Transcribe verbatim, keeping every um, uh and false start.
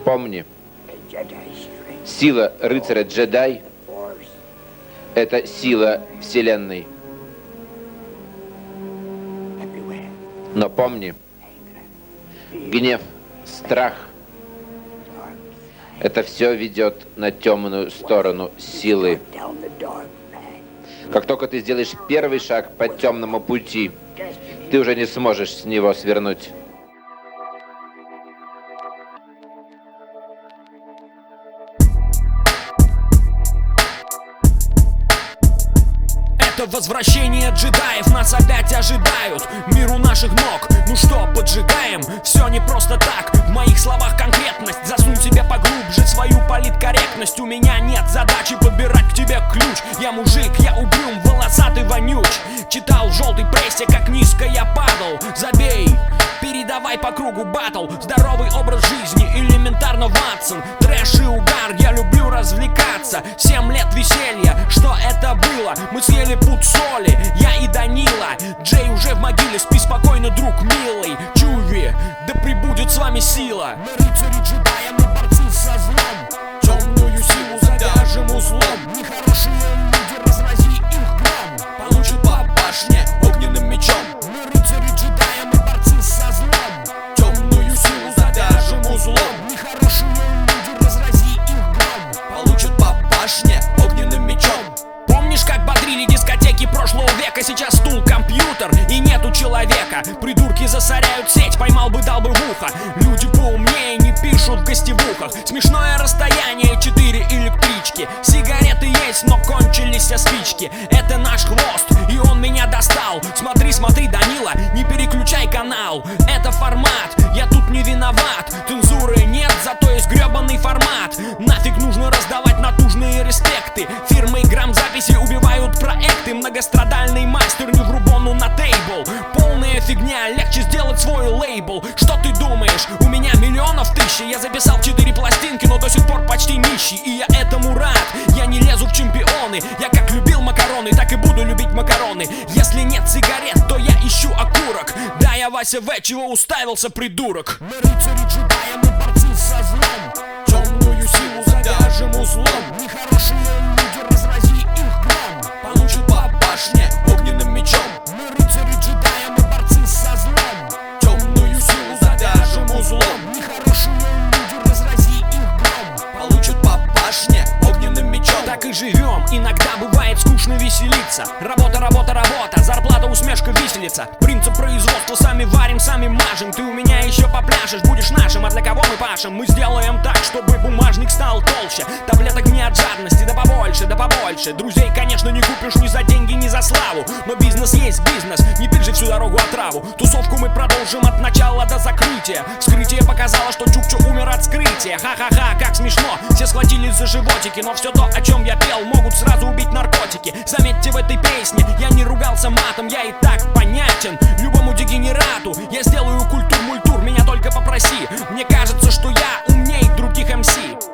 Помни, сила рыцаря-джедай — это сила Вселенной. Но помни, гнев, страх — это все ведет на темную сторону силы. Как только ты сделаешь первый шаг по темному пути, ты уже не сможешь с него свернуть. Возвращение джедаев нас опять ожидают. Мир у наших ног, ну что, поджигаем? Все не просто так, в моих словах конкретность. Засунь себе поглубже свою политкорректность. У меня нет задачи подбирать к тебе ключ. Я мужик, я угрюм, волосатый вонюч. Читал в желтой прессе, как низко я падал. Забей, передавай по кругу баттл. Здоровый образ жизни, элементарно Ватсон. Трэш и угар, я люблю развлекаться. Семь лет веселья, что это было? Мы съели пуд соли, я и Данила. Джей уже в могиле, спи спокойно, друг милый. Чуви, да прибудет с вами сила. Мы рыцари джедаи, мы борцы со злом. Темную силу задержим узлом. Нехорошие люди, разрази их гром. Получат по башне огненным мечом. Мы рыцари джедаи, мы борцы со злом. Темную силу задержим узлом. Нехорошие люди, разрази их гром. Получат по башне огненным мечом. Помнишь, как бодрили дискотеки прошлого века? Сейчас стул, компьютер и нету человека. Придурки засоряют сеть, поймал бы, дал бы в ухо. Люди поумнее не пишут в гостевухах. Смешное расстояние, четыре электрички. Сигареты есть, но кончились все спички. Это наш хвост, и он меня достал. Смотри, смотри, Данила, не переключай канал. Это формат, я тут не виноват. Цензуры нет, зато есть гребаный формат. Нафиг нужно раздавать натужные респекты. Фирмы грамзаписи убивают проекты. Многострадальный мастер не в рубону на тейбл. Полная фигня, легче сделать свой лейбл. Что ты думаешь? У меня миллионов тысяч. Я записал четыре пластинки, но до сих пор почти нищий. И я этому рад, я не лезу в чемпионы. Я как любил макароны, так и буду любить макароны. Если нет сигарет, то я ищу окурок. Да, я Вася В, чего уставился, придурок? Мы рыцари джедаи, мы борцы со злом. Темную силу задержим узлом. Нехорошие люди, разрази их гром. Получат по башне огненным мечом. Мы рыцари джедаи, мы борцы со злом. Темную силу задержим узлом. Нехорошие люди, разрази их гром. Получат по башне огненным мечом. Так и живем, иногда бывает скучно веселиться. Работа, работа, работа, зарплата, усмешка, виселица. Принцип производства, сами варим, сами мажем. Ты у меня еще попляшешь, будешь нашим, а для кого мы пашем? Мы сделаем так, чтобы бумажник стал толще. Таблеток не от жадности, да побольше, да побольше. Друзей, конечно, не купишь ни за деньги, ни за славу. Но бизнес есть бизнес, не пить же всю дорогу отраву. Тусовку мы продолжим от начала до закрытия. Вскрытие показало, что Чукча умер от скрытия. Ха-ха-ха, как смешно, все схватились за животики. Но все то, о чем я пел, могут сразу убить наркотики. Заметьте, в этой песне я не ругался матом. Я и так понятен любому дегенерату. Я сделаю культур-мультур, меня только попроси. Мне кажется, что я умней других эм си.